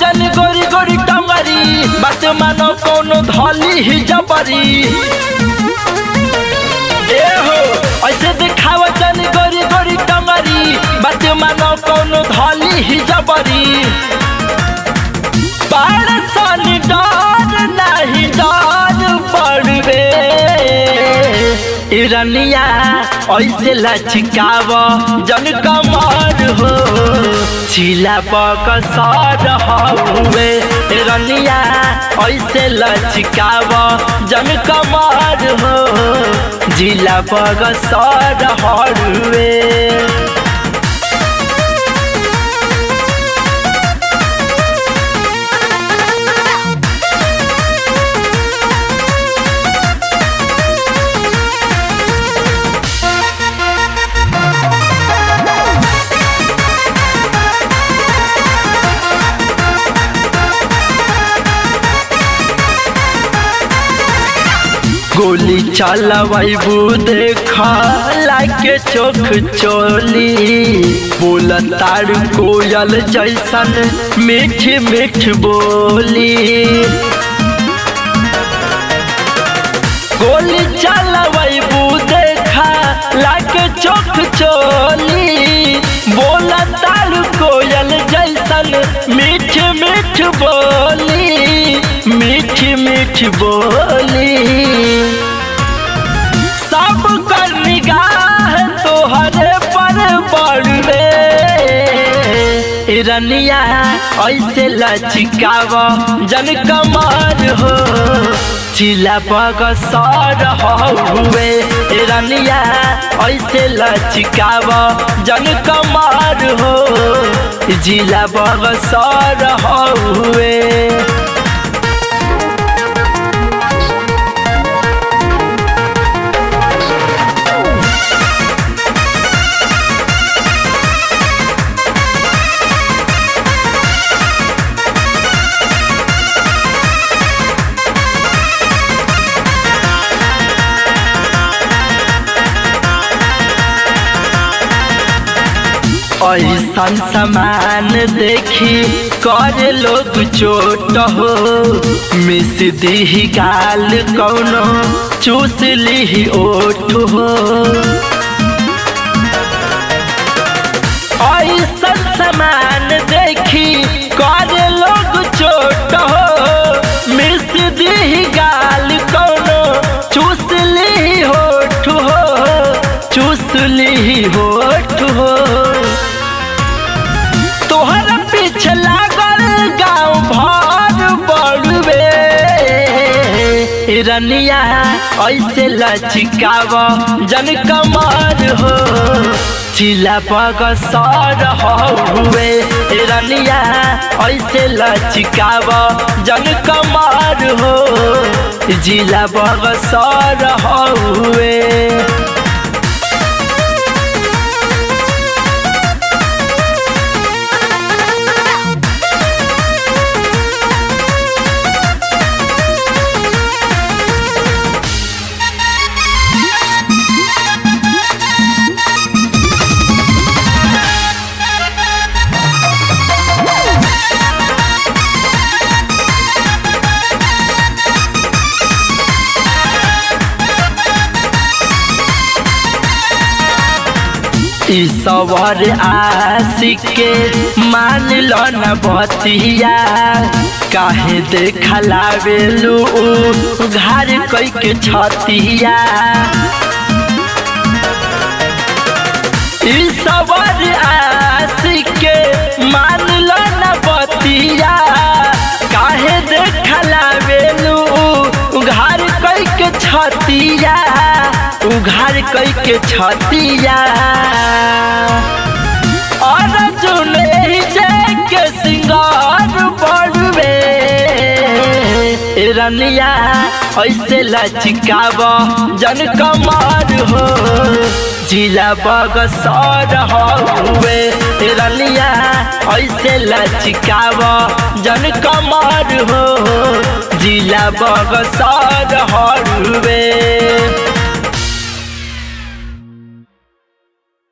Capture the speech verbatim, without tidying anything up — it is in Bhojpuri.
जन गोरी गोरी टंगरी बात मानो कोनो धली ही जबरी ए हो ऐसे दिखाव जन गोरी गोरी टंगरी बात मानो कोनो धली ही जबरी बाड़ सन डर नहीं डर पड़वे रनिया ऐसे लचकाव जन कमर हो छिला बकसर हवे रनिया ऐसे लचकाव जन कमर हो जिला बकसर हवे गोली चलबू देखा लाके चोख चोली बोल तार कोयल जैसन मीठ मीठ बोली गोली चलबू देखा लाके चोख चोली बोल तार कोयल जैसन मीठ मीठ बोली मीठ मीठ बोली सब कर निगाह तोहरे पर पड़वे रनिया ऐसे लचकाव जन कमर हो चिला बगसर हवे रनिया ऐसे लचकाव जन कमर हो जिला बगसर हवे ऐसन समान देखी कर लोग चोट हो मिस दी गाल कौनो चूस ली ओठ हो ऐसन समान देखी कर लोग चोट हो मिस दी गाल कौनो चूस ली होठ हो चूस ली होठ हो तोहर पीछे लागल गाँव भर बड़वे रनिया ऐसे लचकाव जन कमर हो चिला बगसर हवे रनिया ऐसे लचकाव जन कमर हो जिला बगसर हवे ईश्वर आशिक के मान लो न बतिया काहे देखलावेलू घर कई के छतिया ईश्वर आशिक के मान लो न बतिया काहे देखलावेलू घर कई के छतिया उघार कई के छतिया अर्जुन के सिंगार बढ़वे रनिया ऐसे लचकाव जन कमर हो जिला बगसर हवे रनिया ऐसे लचकाव जन कमर हो जिला बगसर हवे।